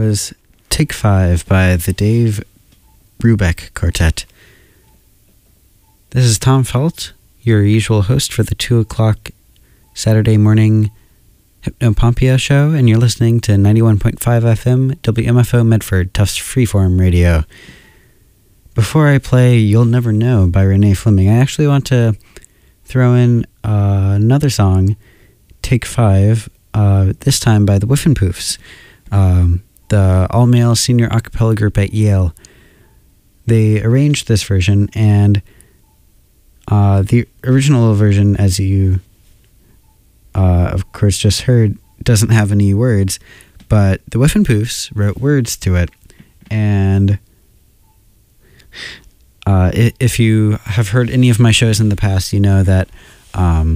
was Take 5 by the Dave Brubeck Quartet. This is Tom Felt, your usual host for the 2 o'clock Saturday morning Hypnopompia show, and you're listening to 91.5 FM WMFO Medford, Tufts Freeform Radio. Before I play You'll Never Know by Renee Fleming, I actually want to throw in another song, Take 5, this time by the Whiffenpoofs, the all-male senior a cappella group at Yale. They arranged this version, and the original version, as you of course just heard, doesn't have any words, but the Whiffenpoofs wrote words to it. And if you have heard any of my shows in the past, you know that I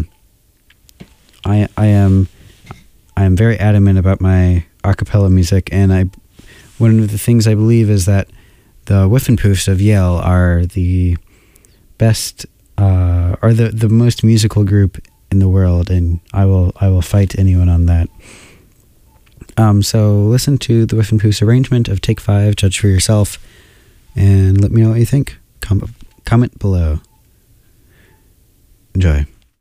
am very adamant about my a cappella music, and one of the things I believe is that the Whiffenpoofs of Yale are the best, are the most musical group in the world, and I will fight anyone on that. So listen to the Whiffenpoofs arrangement of Take 5, judge for yourself, and let me know what you think. Comment below. Enjoy.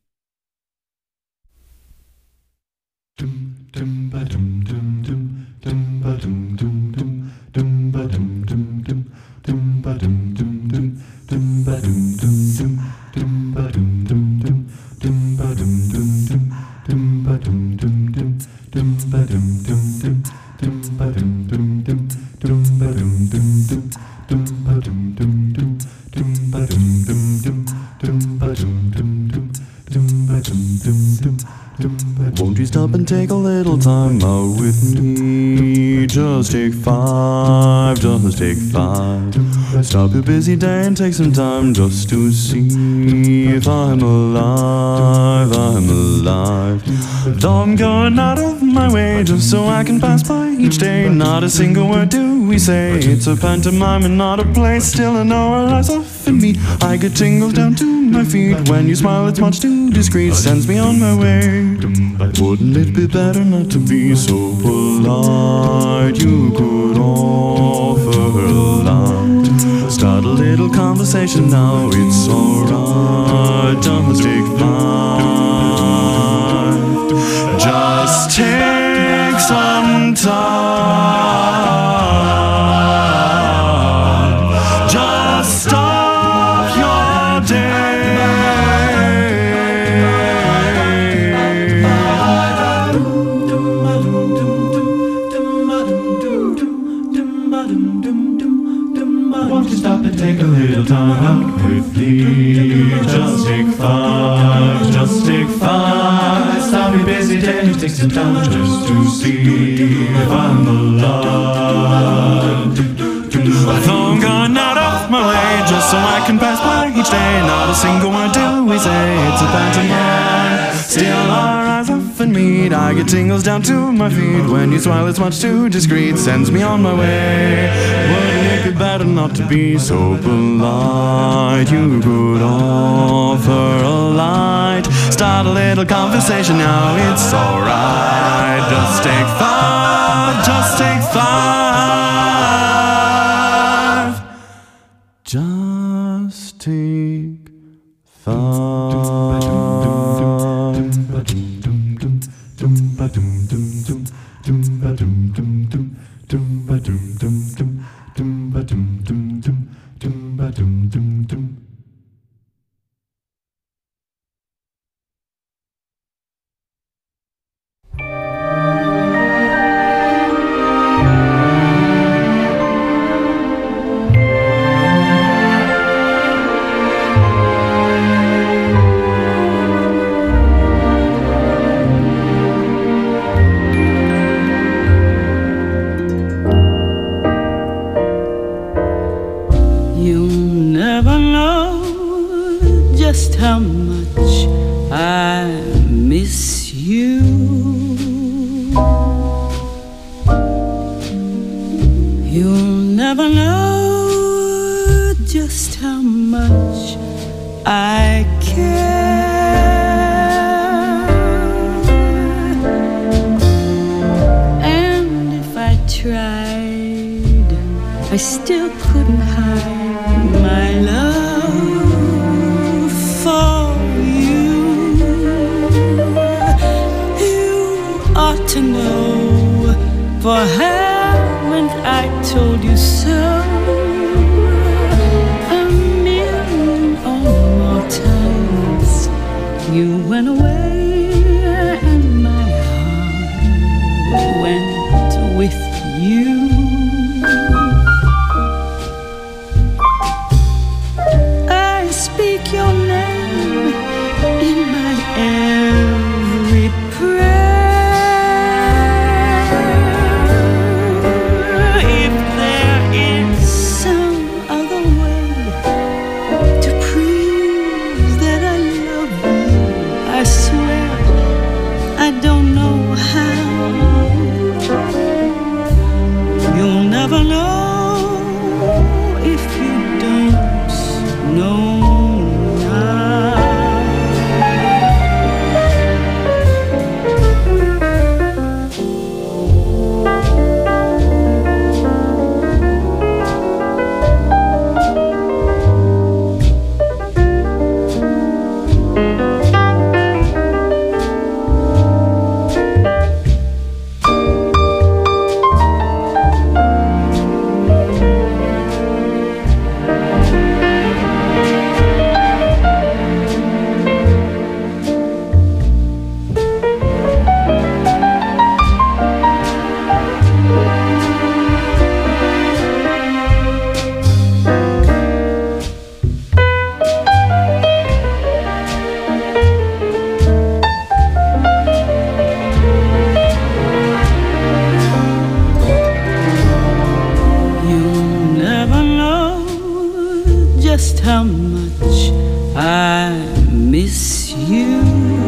Won't you stop and take a little time out with me? Just take 5, just take 5. Stop your busy day and take some time just to see if I'm alive, I'm alive. But I'm going out of my way just so I can pass by each day. Not a single word do we say. It's a pantomime and not a play. Still I know our lives often meet. I get tingles down to my feet. When you smile it's much too discreet. Sends me on my way. Wouldn't it be better not to be so polite? You could offer a line. Start a little conversation now, it's alright. Just take 5. Just take some time. Just stop your day. Won't you stop and take a little time out with me? Just take 5, just take 5. Stop your busy day, take some time just to see if I'm alive. I'm going out of my way just so I can pass by each day. Not a single word do we say. It's a pantomime. Still our eyes often meet. I get tingles down to my feet. When you smile it's much too discreet. Sends me on my way. Wouldn't it be better not to be so polite? You could offer a light. Start a little conversation now, it's alright. Just take 5, just take 5. Just take 5. How much I miss you. You'll never know just how much I care. And if I try I still couldn't hide my love for you. You ought to know, for haven't I told you so? A million or more times you went away and my heart went with you. I speak your name in my every prayer. If there is some other way to prove that I love you, I swear I don't know how. You'll never know if you don't know now. Just how much I miss you.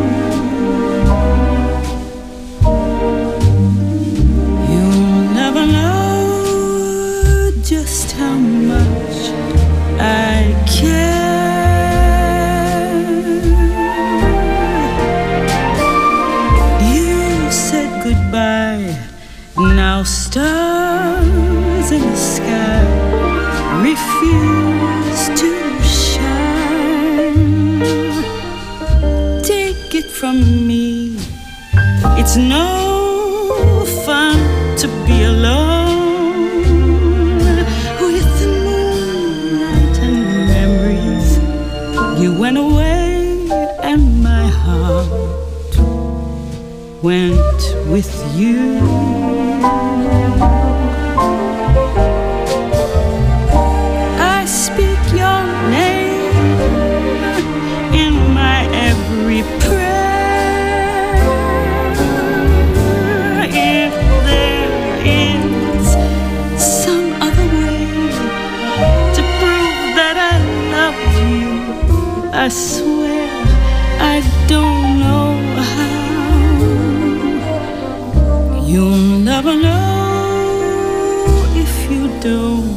You'll never know just how much I care. You said goodbye, now stars in the sky refuse to shine. Take it from me, it's no fun to be alone with the moonlight and memories. You went away and my heart went with you. Speak your name in my every prayer. If there is some other way to prove that I love you, I swear I don't know how. You'll never know if you don't.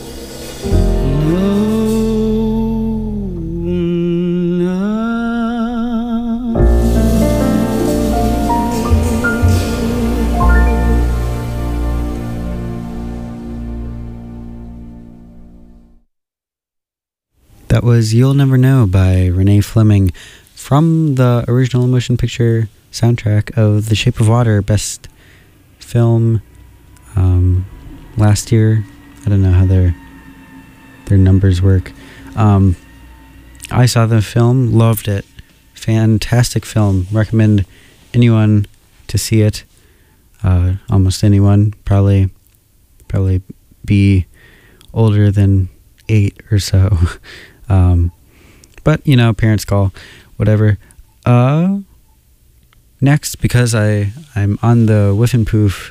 That was You'll Never Know by Renee Fleming from the original motion picture soundtrack of The Shape of Water, best film last year. I don't know how their numbers work. I saw the film, loved it. Fantastic film. Recommend anyone to see it. Almost anyone. Probably be older than 8 or so. But, you know, parents call, whatever. Next, because I'm on the Whiff and Poof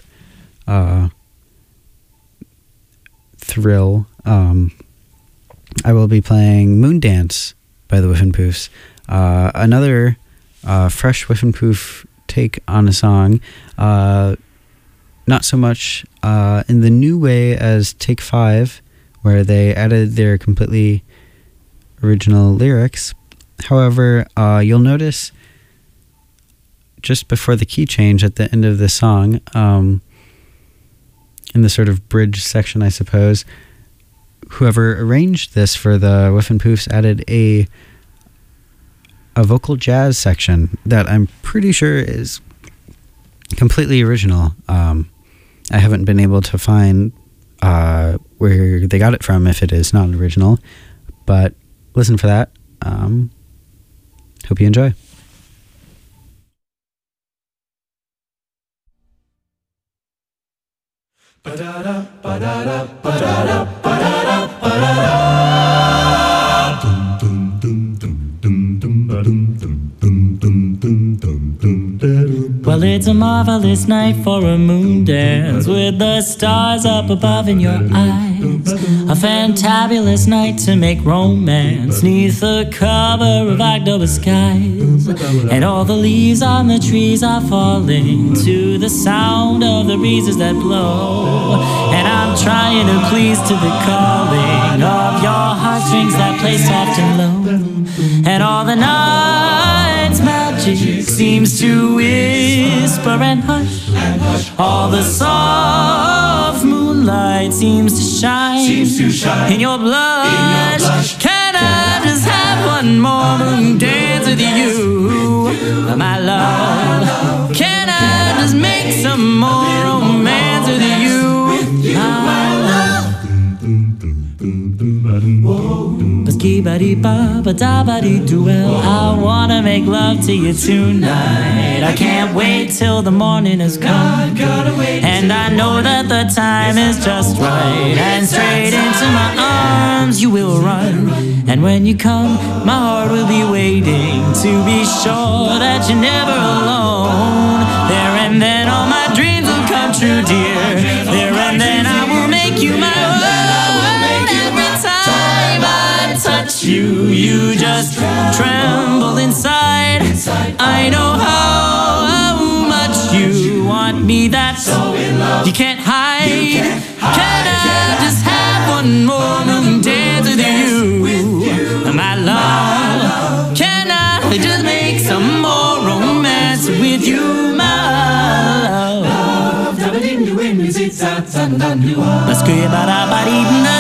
thrill, I will be playing Moondance by the Whiff and Poofs. Another fresh Whiff and Poof take on a song. Not so much in the new way as Take 5, where they added their completely original lyrics. However, you'll notice just before the key change at the end of the song, in the sort of bridge section, I suppose, whoever arranged this for the Whiffenpoofs added a vocal jazz section that I'm pretty sure is completely original. I haven't been able to find where they got it from if it is not original, but listen for that. Hope you enjoy. Well, it's a marvelous night for a moon dance with the stars up above in your eyes. A fantabulous night to make romance neath the cover of October skies. And all the leaves on the trees are falling to the sound of the breezes that blow. And I'm trying to please to the calling of your heartstrings that play soft and low. And all the night's magic seems to whisper and hush. All the soft moonlight seems to shine in your blush. Can I just have one more moon dance with you, my love? Can I just make some more romance with you, my love? Well, I wanna make love to you tonight. I can't wait till the morning has come, and I know that the time is just right. And straight into my arms you will run, and when you come, my heart will be waiting to be sure that you're never alone. There and then all my dreams will come true, dear. There and then I will make you my own. Touch you, you just tremble inside. I know how much you want me, that's you can't hide. Can I just have one more moon dance with you, my love? Can I just make some more romance with you, my love? Let's go about our body in the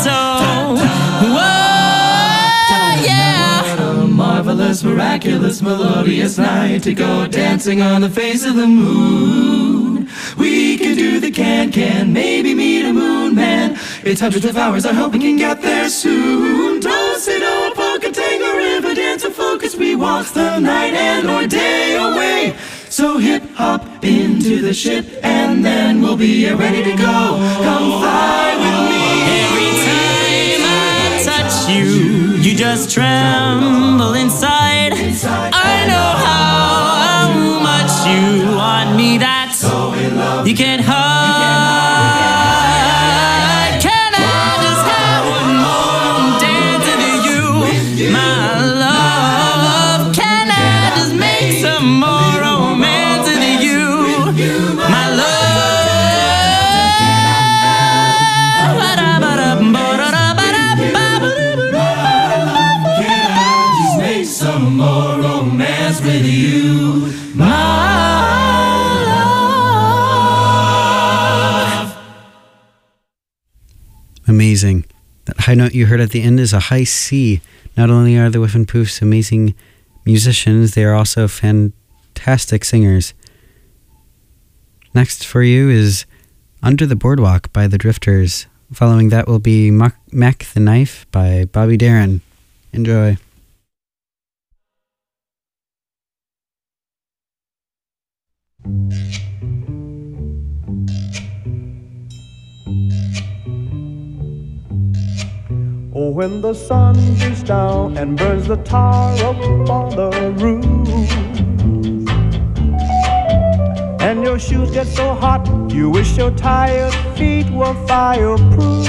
marvelous, miraculous, melodious night to go dancing on the face of the moon. We can do the can, maybe meet a moon man. It's hundreds of hours, I hope we can get there soon. Don't sit on polka, tango, river, dance, or focus. We waltz the night and or day away. So hip hop into the ship, and then we'll be ready to go. Come fly with me. Every time I touch you, you just tremble inside. I know how much you want me, that's you can't hide. Can I just have one more dance with you, my love? Can I just make some more romance with you, my love? Some more romance with you, my love. Amazing. That high note you heard at the end is a high C. Not only are the Whiffenpoofs amazing musicians, they are also fantastic singers. Next for you is Under the Boardwalk by the Drifters. Following that will be Mac the Knife by Bobby Darin. Enjoy. Oh, when the sun beats down and burns the tar up on the roof, and your shoes get so hot you wish your tired feet were fireproof.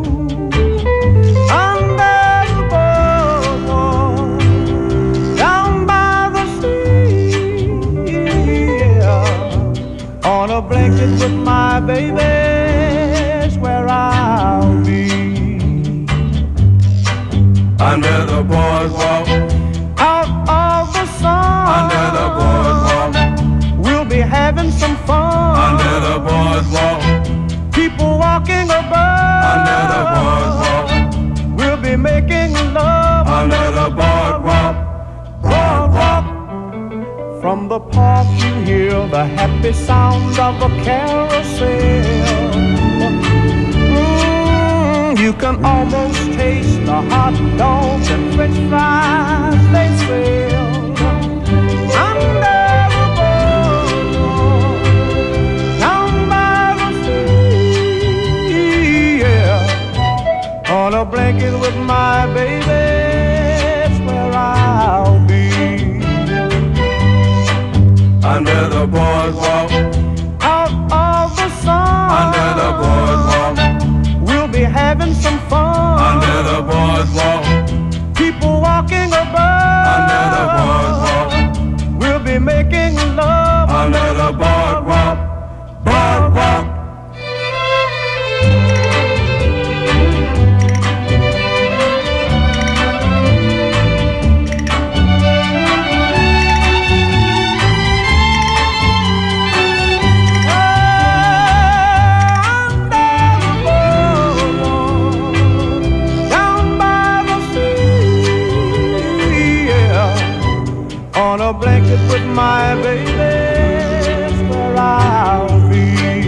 Under the boardwalk, down by the sea, yeah, on a blanket with my baby's where I'll be. Under the boardwalk, out of the sun, under the boardwalk, we'll be having some fun. under the boardwalk, People walking above, under the boardwalk, the park you hear the happy sound of a carousel. You can almost taste the hot dogs and french fries they sell. Under the boardwalk, down by the sea, yeah. On a blanket with my baby, that's where I'll be. Under the boardwalk, Out of the sun, under the boardwalk, we'll be having some fun. under the boardwalk, People walking above, under the boardwalk, we'll be making love under the boardwalk, boardwalk. On a blanket with my baby, that's where I'll be.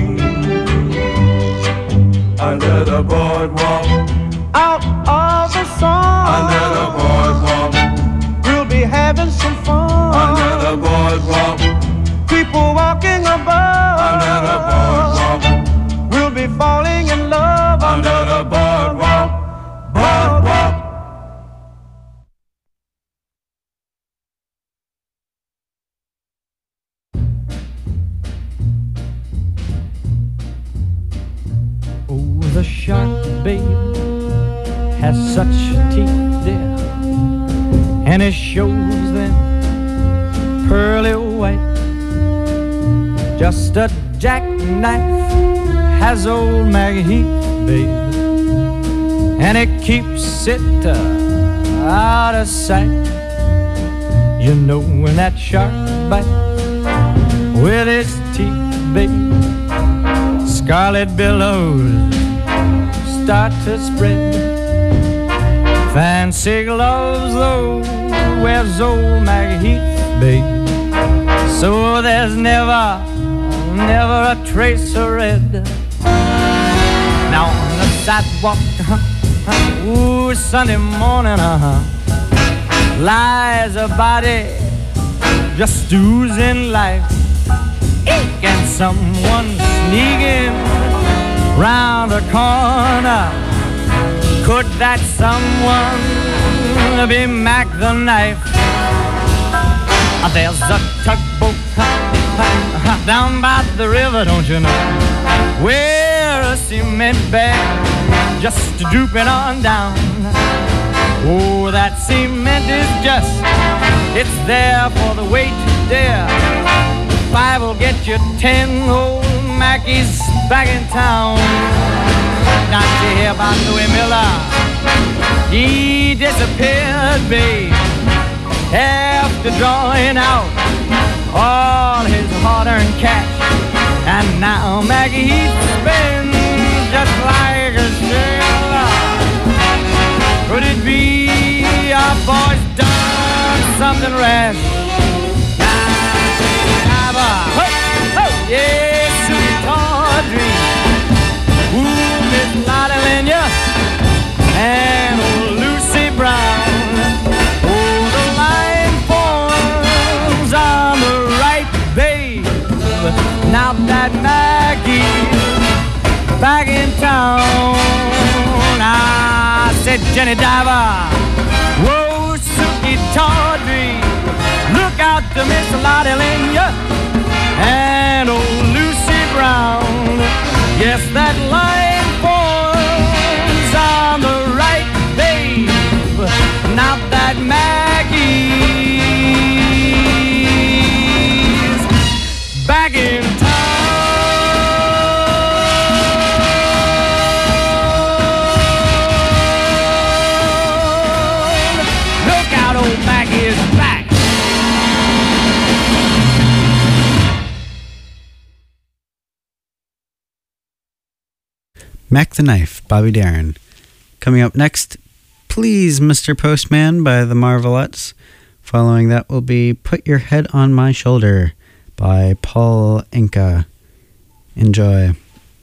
Under the boardwalk, Out of the sun, under the boardwalk, we'll be having some fun. under the boardwalk, People walking above, under the boardwalk, we'll be falling in love under the boardwalk, boardwalk. Oh, the shark, babe, has such teeth, dear, and it shows them pearly white. Just a jackknife has old Maggie Heath, babe, and it keeps it out of sight. You know when that shark bites with its teeth, babe, scarlet billows start to spread. Fancy gloves, though, wears old Maggie Heath, babe, so there's never a trace of red. Now on the sidewalk, ooh, Sunday morning, lies a body just oozing life. And someone sneaking round the corner. Could that someone be Mac the Knife? There's a tugboat down by the river, don't you know, where a cement bag just drooping on down. Oh, that cement is just, it's there for the weight to dare. 5 will get you 10 old Mackies back in town. Not to hear about Louis Miller, he disappeared, babe, after drawing out all his hard-earned cash. And now Maggie Heath spins just like a sailor. Could it be our boy's done something rash? Yes, sweet Audrey, ooh, Miss Lotta Lenya, and old Lucy Brown. Oh, the line forms on the right, babe. Now that Maggie's back in town, I said, Jenny Diver, whoa, Suki Tawdry, look out to Miss Lotta Lenya and old Lucy Brown. Yes, that line forms on the right, babe. Now that Maggie's back in town. Look out, old Maggie is back. Mac the Knife, Bobby Darin. Coming up next, Please, Mr. Postman by the Marvelettes, Following that will be Put Your Head on My Shoulder by Paul Anka. Enjoy.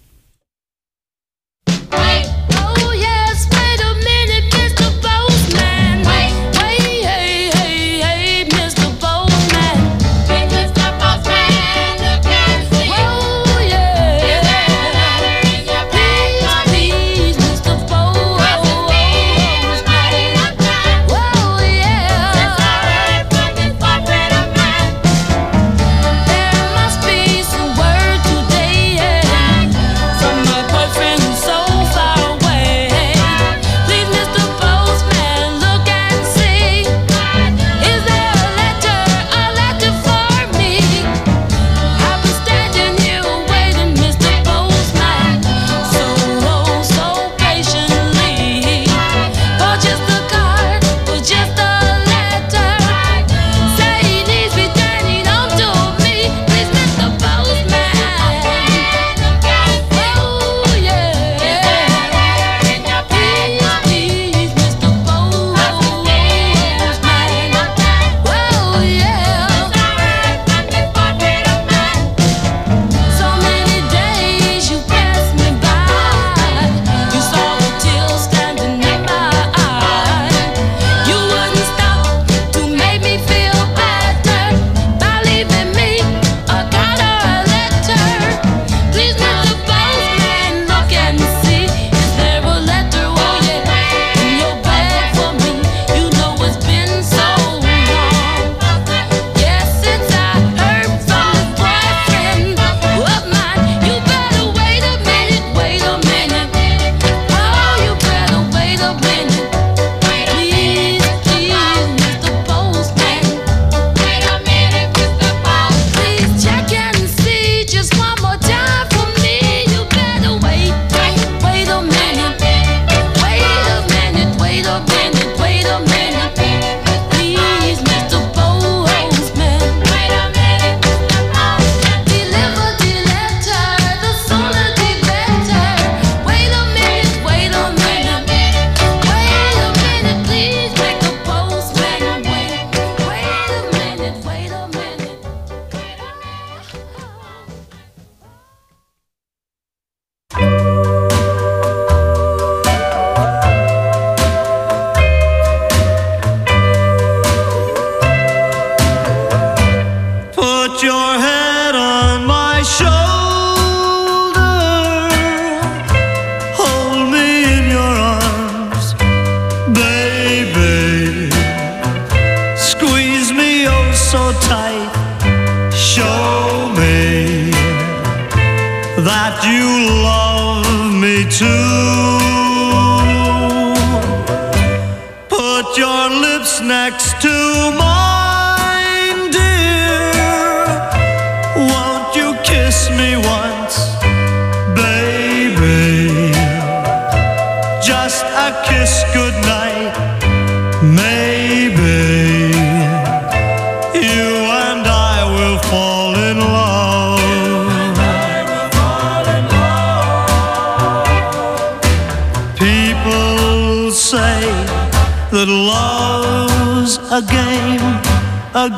A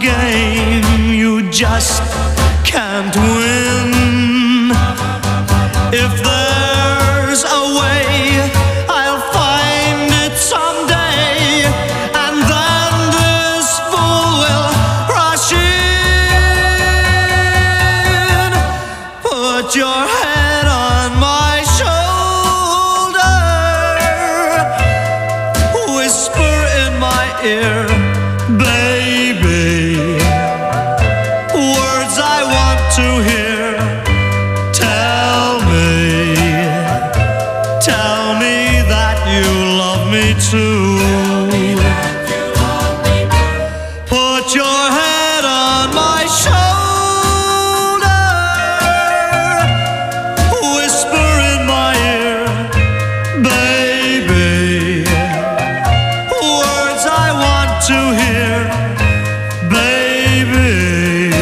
game you just can't win. If there's a way, I'll find it someday, and then this fool will rush in. Put your head on my shoulder, whisper in my ear, baby, words I want to hear. Tell me that you love me too. Put your head on my shoulder, whisper in my ear, baby, words I want to hear, baby.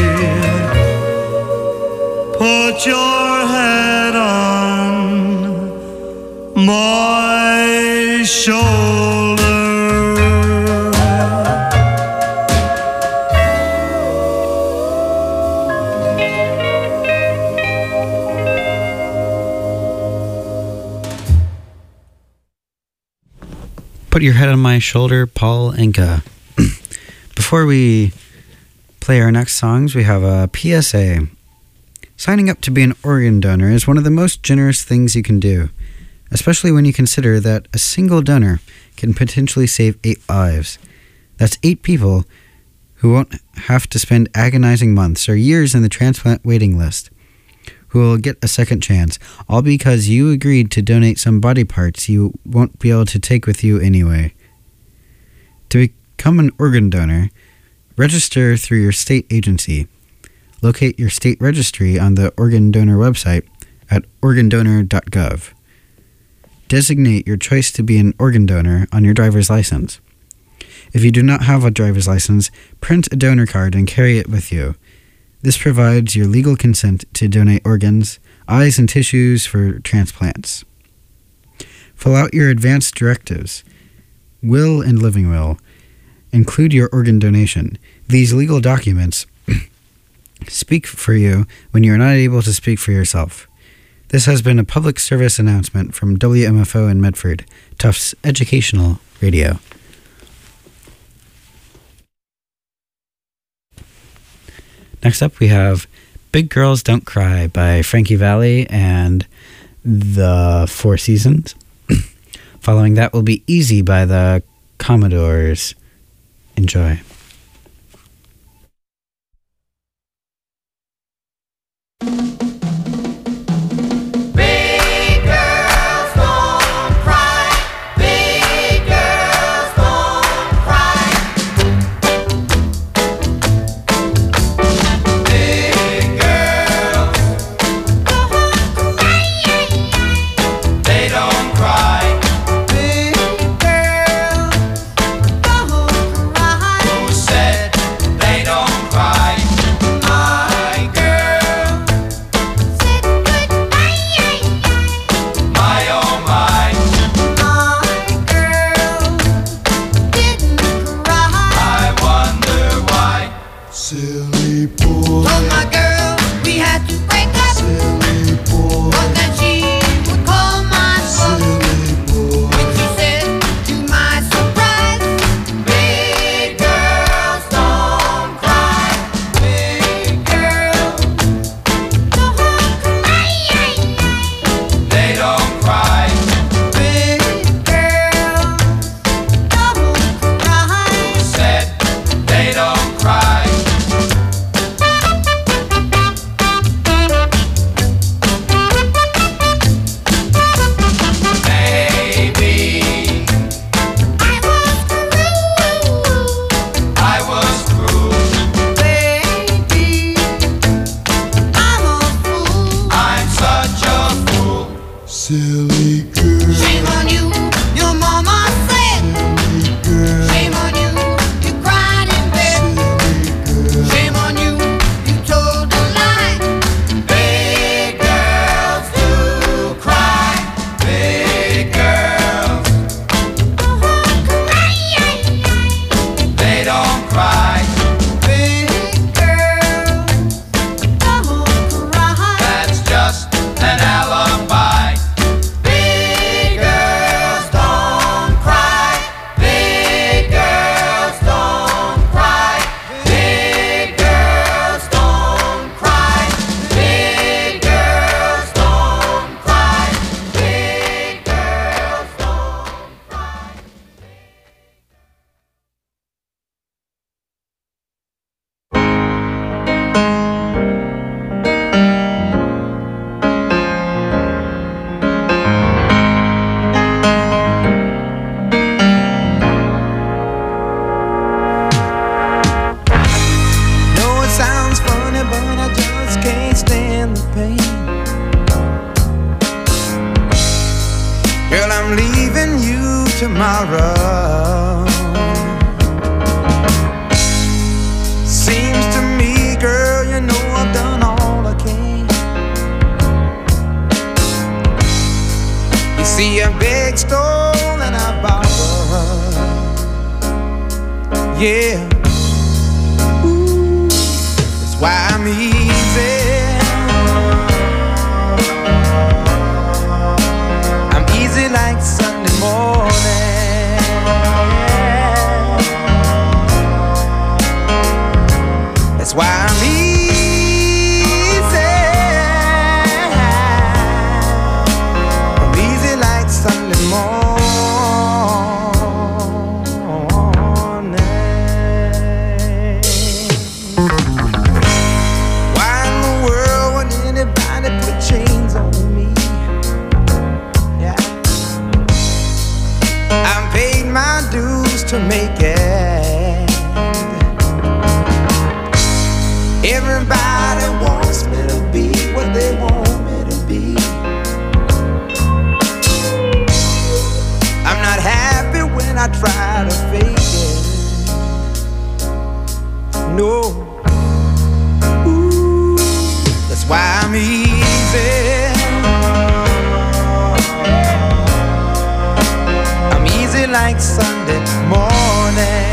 Put your head on my shoulder. Put Your Head on My Shoulder, Paul Anka. Before we play our next songs, we have a PSA. Signing up to be an organ donor is one of the most generous things you can do, especially when you consider that a single donor can potentially save 8 lives. That's 8 people who won't have to spend agonizing months or years in the transplant waiting list, who will get a second chance, all because you agreed to donate some body parts you won't be able to take with you anyway. To become an organ donor, register through your state agency. Locate your state registry on the organ donor website at organdonor.gov. Designate your choice to be an organ donor on your driver's license. If you do not have a driver's license, print a donor card and carry it with you. This provides your legal consent to donate organs, eyes, and tissues for transplants. Fill out your advance directives, will and living will. Include your organ donation. These legal documents speak for you when you are not able to speak for yourself. This has been a public service announcement from WMFO in Medford, Tufts Educational Radio. Next up, we have Big Girls Don't Cry by Frankie Valli and the Four Seasons. Following that will be Easy by the Commodores. Enjoy. tomorrow. Seems to me, girl, you know I've done all I can. You see, I beg, stole, and I borrowed. Yeah. Ooh, that's why I'm easy. I'm easy like Sunday morning. weekend. Everybody wants me to be what they want me to be. I'm not happy when I try to fake it. No. Ooh, that's why I'm easy. I'm easy like Sunday morning.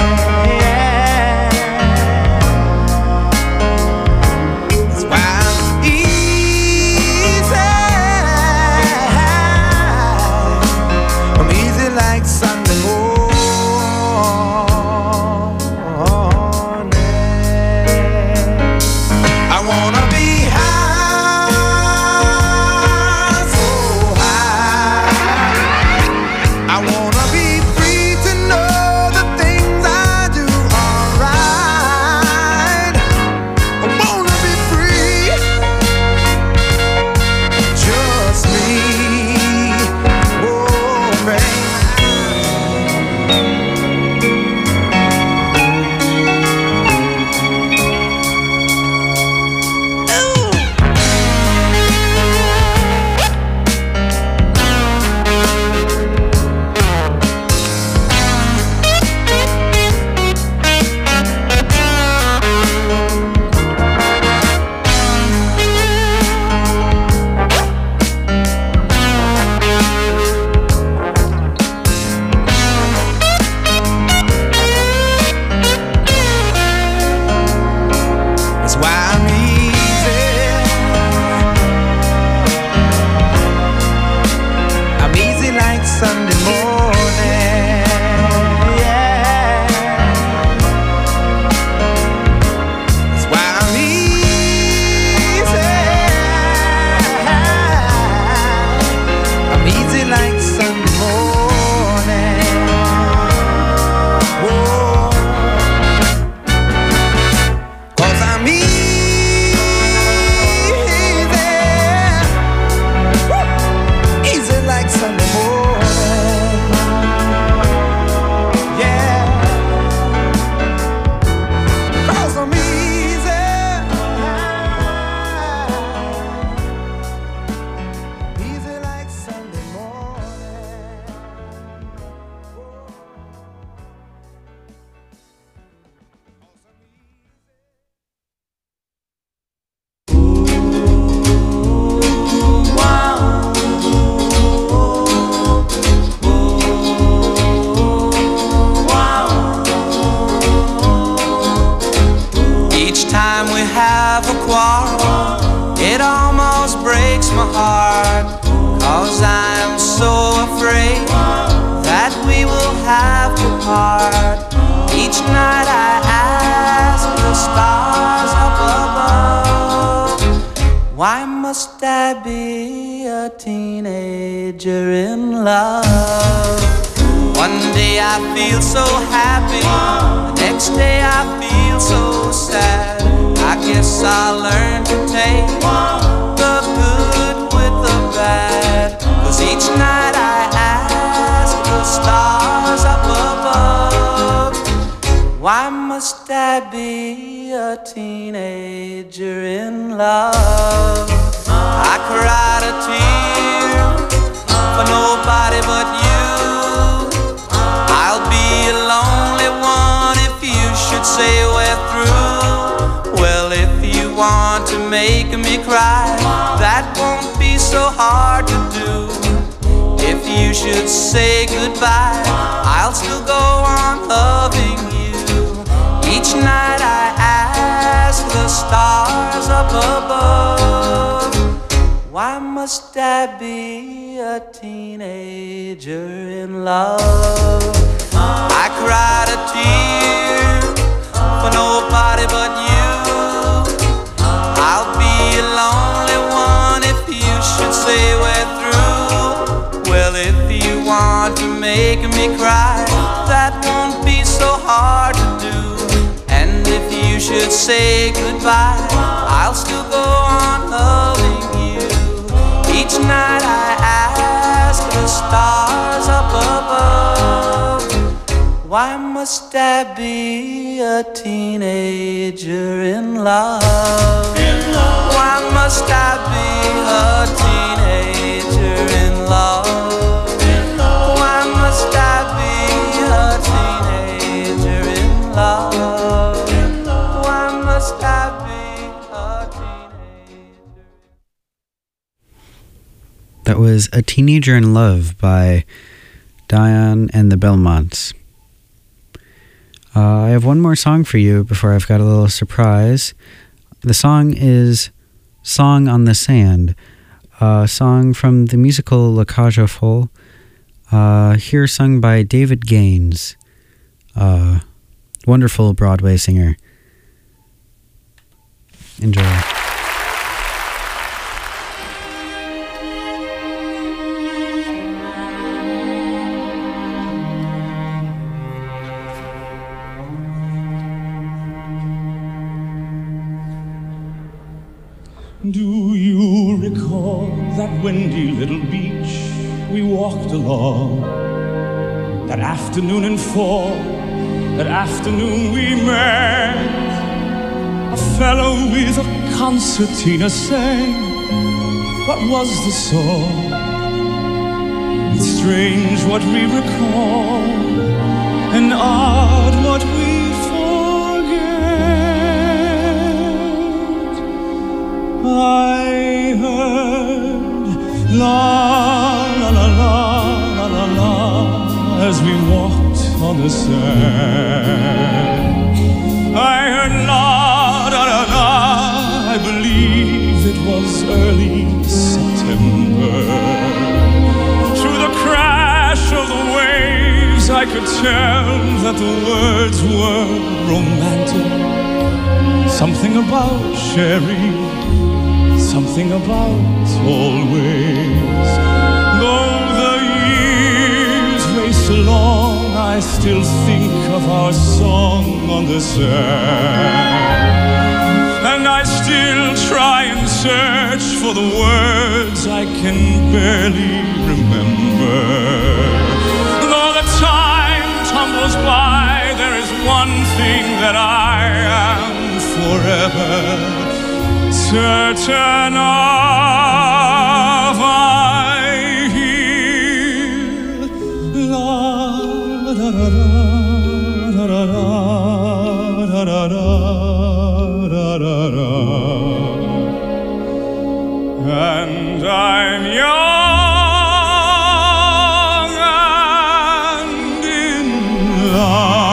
Say goodbye, I'll still go on loving you. Each night I ask the stars up above, Why must I be a teenager in love? Why must I be a teenager in love? Why must I be a teenager in love? Why must I be a teenager? That was A Teenager in Love by Diane and the Belmonts. I have one more song for you before I've got a little surprise. The song is Song on the Sand, a song from the musical La Cage aux Folles, here sung by David Gaines, wonderful Broadway singer. Enjoy. Do you recall that windy little beach we walked along? That afternoon in fall, that afternoon we met. A fellow with a concertina sang. What was the song? It's strange what we recall, and odd what we I heard la la la la la la la as we walked on the sand. I heard la la la la. I believe it was early September. Through the crash of the waves, I could tell that the words were romantic. Something about Sherry. Something about always. Though the years race along, I still think of our song on the sand. And I still try and search for the words I can barely remember. Though the time tumbles by, there is one thing that I am forever certain of. I hear la da da da da da da da da da, and I'm young and in love.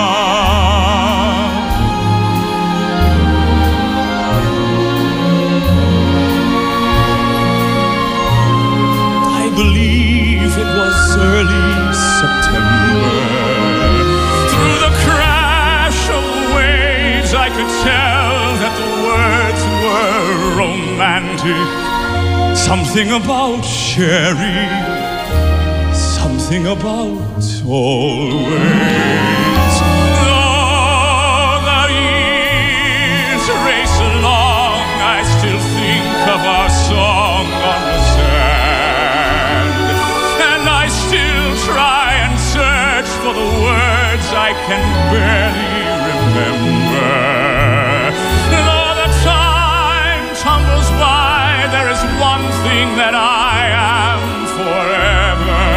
Early September. Through the crash of waves, I could tell that the words were romantic. Something about Sherry, something about always. Though the years race along, I still think of our song on the sand. I still try and search for the words I can barely remember. Though the time tumbles by, there is one thing that I am forever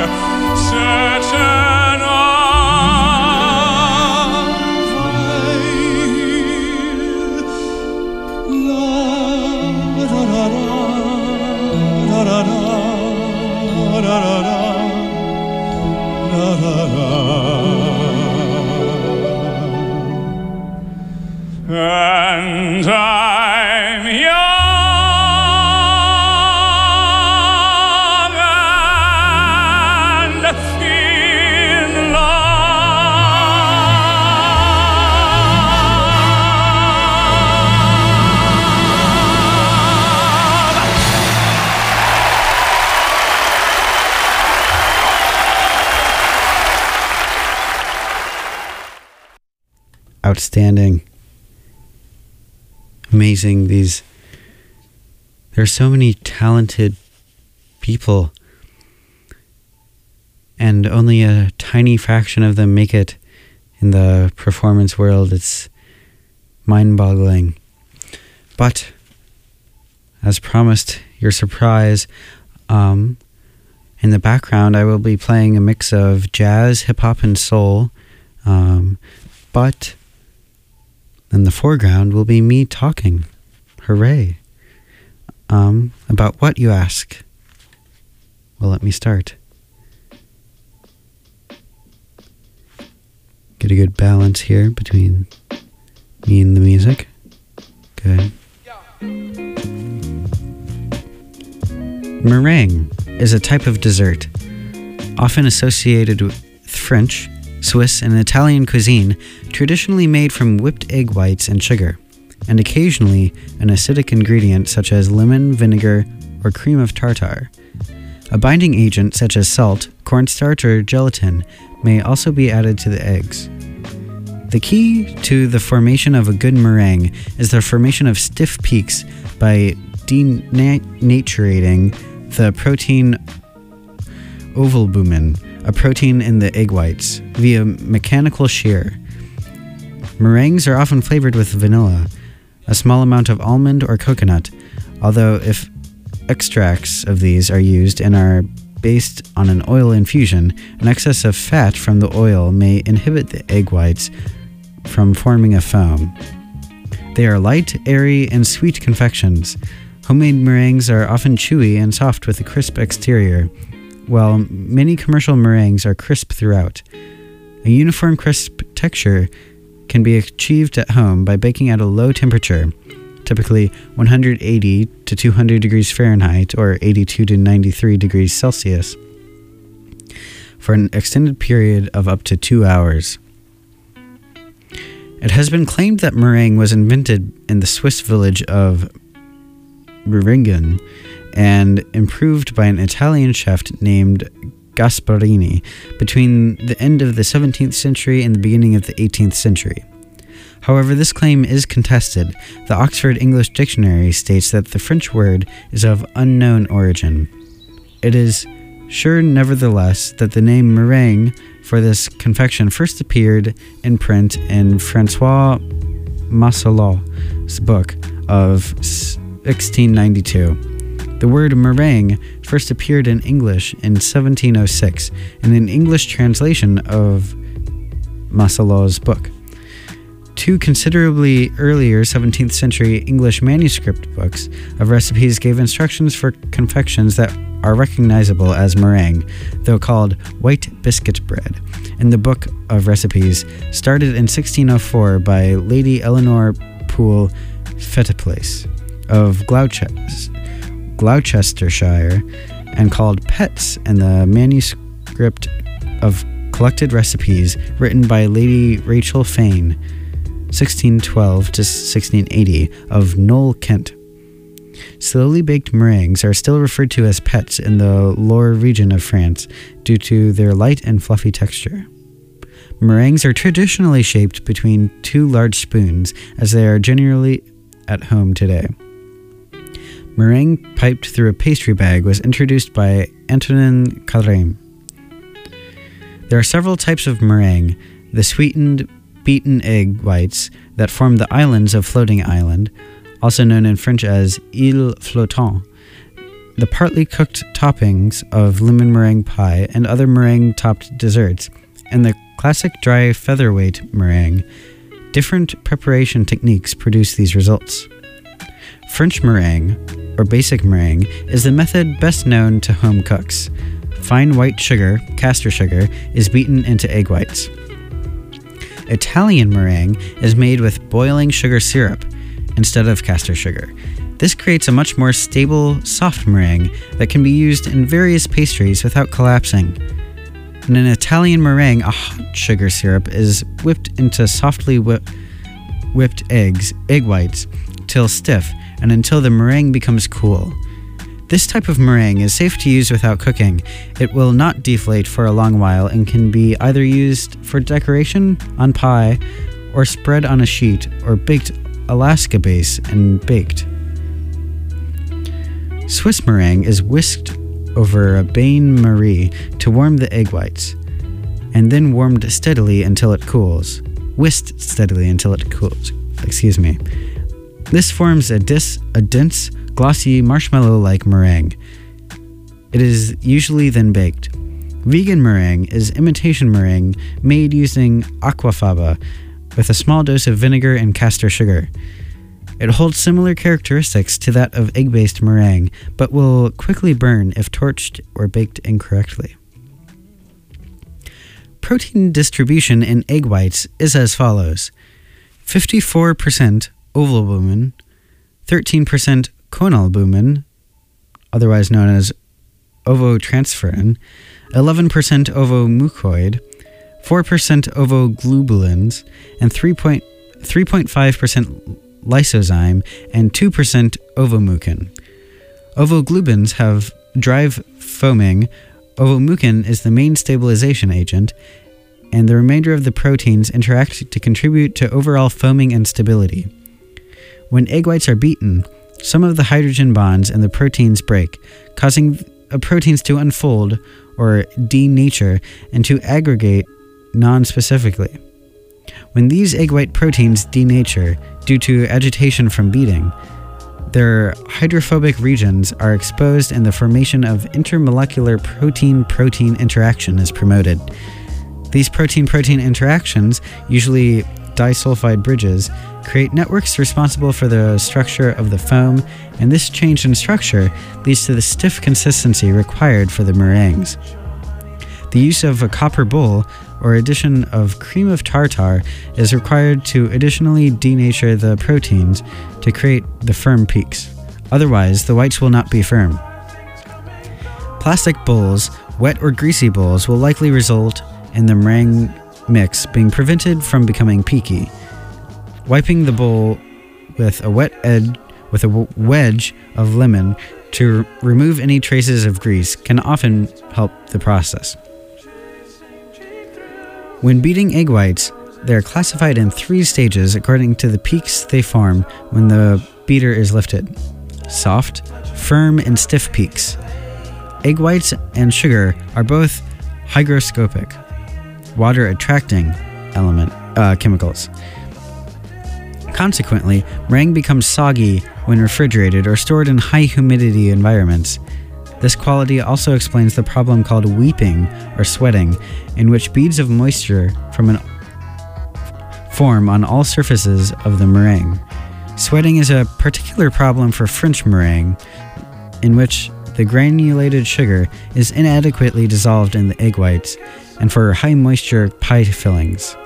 certain of. La da da da da da da da da. And I'm young and in Outstanding. Amazing. There's so many talented people, and only a tiny fraction of them make it in the performance world. It's mind-boggling. But, as promised, your surprise, in the background I will be playing a mix of jazz, hip-hop, and soul, but in the foreground will be me talking. Hooray. About what, you ask? Well, let me start. Get a good balance here between me and the music. Good. Meringue is a type of dessert, often associated with French, Swiss, and Italian cuisine, traditionally made from whipped egg whites and sugar, and occasionally an acidic ingredient such as lemon, vinegar, or cream of tartar. A binding agent such as salt, cornstarch, or gelatin may also be added to the eggs. The key to the formation of a good meringue is the formation of stiff peaks by denaturating the protein ovalbumin, a protein in the egg whites, via mechanical shear. Meringues are often flavored with vanilla, a small amount of almond or coconut, although if extracts of these are used and are based on an oil infusion, an excess of fat from the oil may inhibit the egg whites from forming a foam. They are light, airy, and sweet confections. Homemade meringues are often chewy and soft with a crisp exterior, while many commercial meringues are crisp throughout. A uniform crisp texture can be achieved at home by baking at a low temperature, typically 180 to 200 degrees Fahrenheit or 82 to 93 degrees Celsius, for an extended period of up to 2 hours. It has been claimed that meringue was invented in the Swiss village of Meringen and improved by an Italian chef named Gasparini between the end of the 17th century and the beginning of the 18th century. However, this claim is contested. The Oxford English Dictionary states that the French word is of unknown origin. It is sure, nevertheless, that the name meringue for this confection first appeared in print in Francois Masselot's book of 1692. The word meringue first appeared in English in 1706 in an English translation of Masselot's book. Two considerably earlier 17th century English manuscript books of recipes gave instructions for confections that are recognizable as meringue, though called white biscuit bread. In the book of recipes, started in 1604 by Lady Eleanor Poole Fettiplace of Gloucestershire, and called Pets, and the manuscript of collected recipes written by Lady Rachel Fane, 1612 to 1680, of Knoll, Kent. Slowly baked meringues are still referred to as pets in the Loire region of France due to their light and fluffy texture. Meringues are traditionally shaped between two large spoons, as they are generally at home today. Meringue piped through a pastry bag was introduced by Antonin Carême. There are several types of meringue: the sweetened, beaten egg whites that form the islands of Floating Island, also known in French as île flottante, the partly cooked toppings of lemon meringue pie and other meringue-topped desserts, and the classic dry featherweight meringue. Different preparation techniques produce these results. French meringue, or basic meringue, is the method best known to home cooks. Fine white sugar, castor sugar, is beaten into egg whites. Italian meringue is made with boiling sugar syrup instead of castor sugar. This creates a much more stable, soft meringue that can be used in various pastries without collapsing. In an Italian meringue, a hot sugar syrup is whipped into softly whipped egg whites, till stiff, and until the meringue becomes cool. This type of meringue is safe to use without cooking. It will not deflate for a long while and can be either used for decoration on pie or spread on a sheet or baked Alaska base and baked. Swiss meringue is whisked over a bain-marie to warm the egg whites, and then warmed steadily until it cools. Whisked steadily until it cools. This forms a dense, glossy, marshmallow-like meringue. It is usually then baked. Vegan meringue is imitation meringue made using aquafaba with a small dose of vinegar and castor sugar. It holds similar characteristics to that of egg-based meringue, but will quickly burn if torched or baked incorrectly. Protein distribution in egg whites is as follows: 54% ovalbumin, 13% conalbumin, otherwise known as ovotransferrin, 11% ovomucoid, 4% ovoglobulins, and 3.5% lysozyme, and 2% ovomucin. Ovoglobulins have drive foaming, ovomucin is the main stabilization agent, and the remainder of the proteins interact to contribute to overall foaming and stability. When egg whites are beaten, some of the hydrogen bonds in the proteins break, causing the proteins to unfold or denature and to aggregate non-specifically. When these egg white proteins denature due to agitation from beating, their hydrophobic regions are exposed and the formation of intermolecular protein-protein interaction is promoted. These protein-protein interactions, usually disulfide bridges, create networks responsible for the structure of the foam, and this change in structure leads to the stiff consistency required for the meringues. The use of a copper bowl or addition of cream of tartar is required to additionally denature the proteins to create the firm peaks. Otherwise, the whites will not be firm. Plastic bowls, wet or greasy bowls, will likely result in the meringue mix being prevented from becoming peaky. Wiping the bowl with a wedge of lemon to remove any traces of grease can often help the process. When beating egg whites, they are classified in 3 stages according to the peaks they form when the beater is lifted: soft, firm, and stiff peaks. Egg whites and sugar are both hygroscopic, water-attracting chemicals. Consequently, meringue becomes soggy when refrigerated or stored in high humidity environments. This quality also explains the problem called weeping or sweating, in which beads of moisture form on all surfaces of the meringue. Sweating is a particular problem for French meringue, in which the granulated sugar is inadequately dissolved in the egg whites, and for high moisture pie fillings.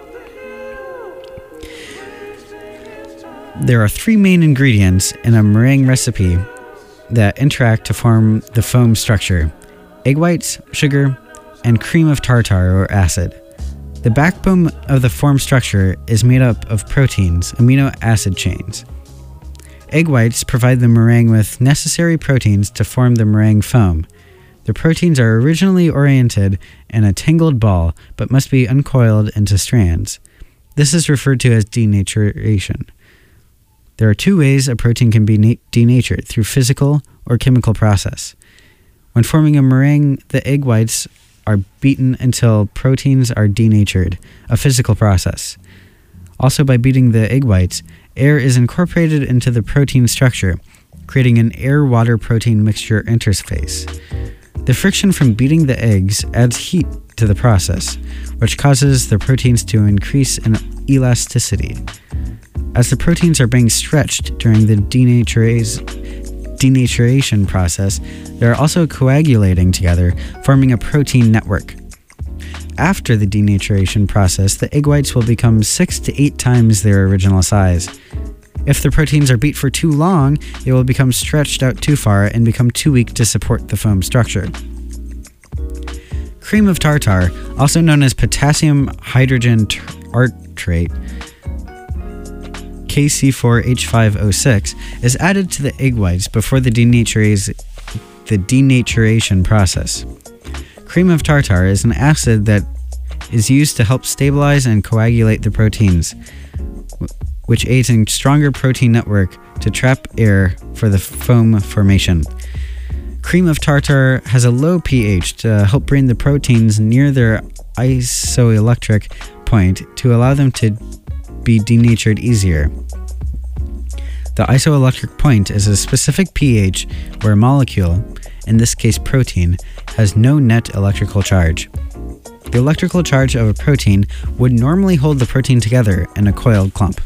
There are 3 main ingredients in a meringue recipe that interact to form the foam structure: egg whites, sugar, and cream of tartar or acid. The backbone of the form structure is made up of proteins, amino acid chains. Egg whites provide the meringue with necessary proteins to form the meringue foam. The proteins are originally oriented in a tangled ball, but must be uncoiled into strands. This is referred to as denaturation. There are 2 ways a protein can be denatured: through physical or chemical process. When forming a meringue, the egg whites are beaten until proteins are denatured, a physical process. Also, by beating the egg whites, air is incorporated into the protein structure, creating an air-water-protein mixture interface. The friction from beating the eggs adds heat to the process, which causes the proteins to increase in elasticity. As the proteins are being stretched during the denaturation process, they are also coagulating together, forming a protein network. After the denaturation process, the egg whites will become 6 to 8 times their original size. If the proteins are beat for too long, they will become stretched out too far and become too weak to support the foam structure. Cream of tartar, also known as potassium hydrogen tartrate, KC4H5O6, is added to the egg whites before the denaturation process. Cream of tartar is an acid that is used to help stabilize and coagulate the proteins, which aids in stronger protein network to trap air for the foam formation. Cream of tartar has a low pH to help bring the proteins near their isoelectric point to allow them to be denatured easier. The isoelectric point is a specific pH where a molecule, in this case protein, has no net electrical charge. The electrical charge of a protein would normally hold the protein together in a coiled clump.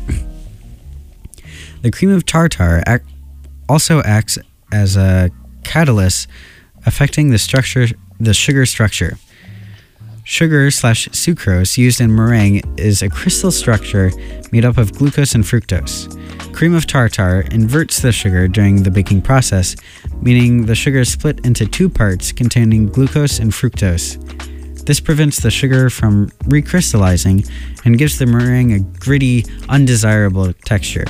The cream of tartar also acts as a catalyst affecting the sugar structure. Sugar/sucrose used in meringue is a crystal structure made up of glucose and fructose. Cream of tartar inverts the sugar during the baking process, meaning the sugar is split into two parts containing glucose and fructose. This prevents the sugar from recrystallizing and gives the meringue a gritty, undesirable texture.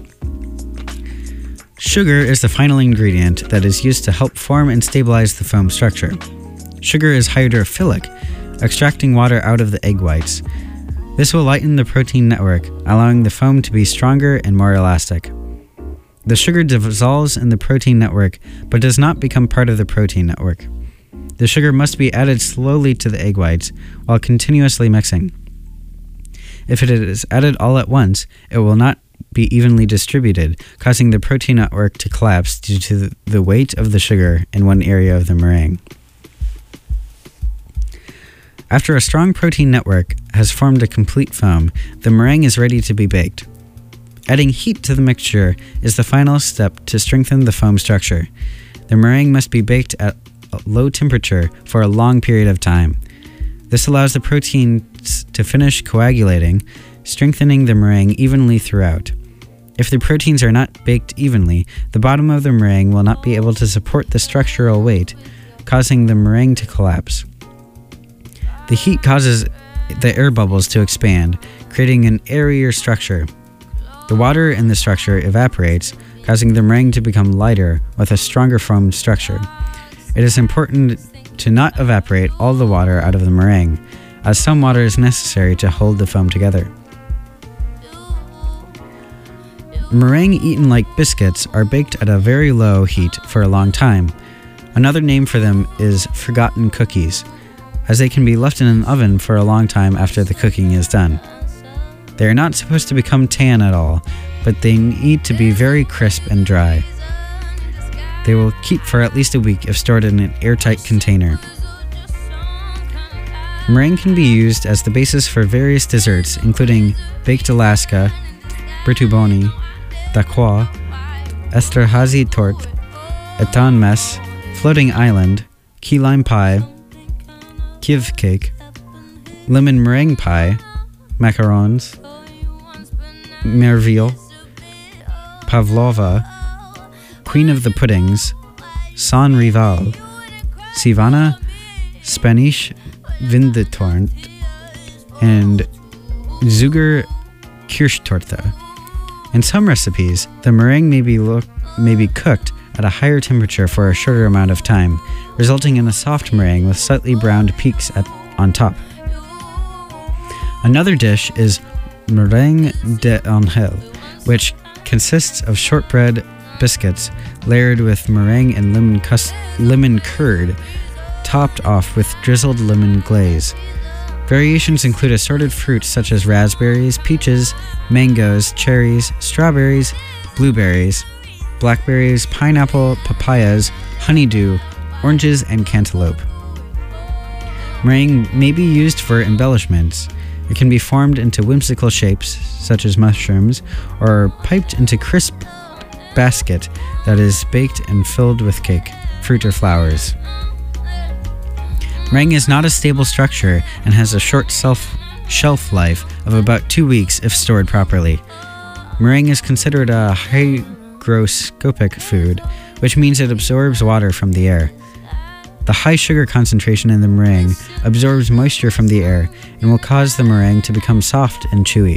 Sugar is the final ingredient that is used to help form and stabilize the foam structure. Sugar is hydrophilic, extracting water out of the egg whites. This will lighten the protein network, allowing the foam to be stronger and more elastic. The sugar dissolves in the protein network, but does not become part of the protein network. The sugar must be added slowly to the egg whites while continuously mixing. If it is added all at once, it will not be evenly distributed, causing the protein network to collapse due to the weight of the sugar in one area of the meringue. After a strong protein network has formed a complete foam, the meringue is ready to be baked. Adding heat to the mixture is the final step to strengthen the foam structure. The meringue must be baked at a low temperature for a long period of time. This allows the proteins to finish coagulating, strengthening the meringue evenly throughout. If the proteins are not baked evenly, the bottom of the meringue will not be able to support the structural weight, causing the meringue to collapse. The heat causes the air bubbles to expand, creating an airier structure. The water in the structure evaporates, causing the meringue to become lighter with a stronger foamed structure. It is important to not evaporate all the water out of the meringue, as some water is necessary to hold the foam together. Meringue eaten like biscuits are baked at a very low heat for a long time. Another name for them is forgotten cookies, as they can be left in an oven for a long time after the cooking is done. They are not supposed to become tan at all, but they need to be very crisp and dry. They will keep for at least a week if stored in an airtight container. Meringue can be used as the basis for various desserts, including baked Alaska, brituboni, daqua, Esterhazy tort, etan mess, floating island, key lime pie, Kiev cake, lemon meringue pie, macarons, merveille, pavlova, queen of the puddings, San Rival, Sivana, Spanish Vindetornt, and Zuger Kirschtorte. In some recipes, the meringue may be cooked at a higher temperature for a shorter amount of time, resulting in a soft meringue with slightly browned peaks on top. Another dish is meringue d'angel, which consists of shortbread biscuits layered with meringue and lemon curd, topped off with drizzled lemon glaze. Variations include assorted fruits such as raspberries, peaches, mangoes, cherries, strawberries, blueberries, blackberries, pineapple, papayas, honeydew, oranges, and cantaloupe. Meringue may be used for embellishments. It can be formed into whimsical shapes, such as mushrooms, or piped into crisp basket that is baked and filled with cake, fruit, or flowers. Meringue is not a stable structure and has a short shelf life of about 2 weeks if stored properly. Meringue is considered a hygroscopic food, which means it absorbs water from the air. The high sugar concentration in the meringue absorbs moisture from the air and will cause the meringue to become soft and chewy.